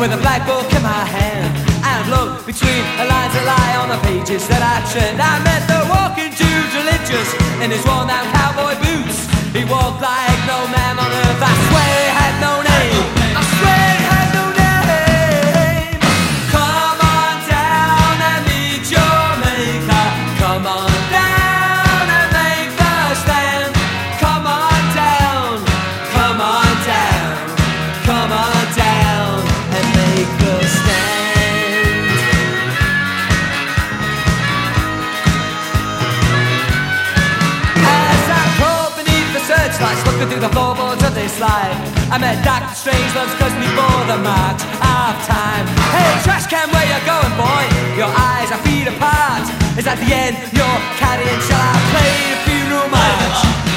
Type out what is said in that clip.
with a black book in my hand, and look between the lines that lie on the pages that I trend. I met the walking Jude religious in his worn-down cowboy boots. He walked like no man on earth. I swear he had no name. I swear he had no name. Come on down and meet your maker. Come on down and make the stand. Come on down, come on down, come on down and make the stand. As I crawled beneath the searchlights, looking through the floorboards of this life, I met Dr. Strangelove's cousin before the march of time. Hey, trash can, where you going, boy? Your eyes are feet apart. Is that the end you're carrying? Shall I play the funeral march?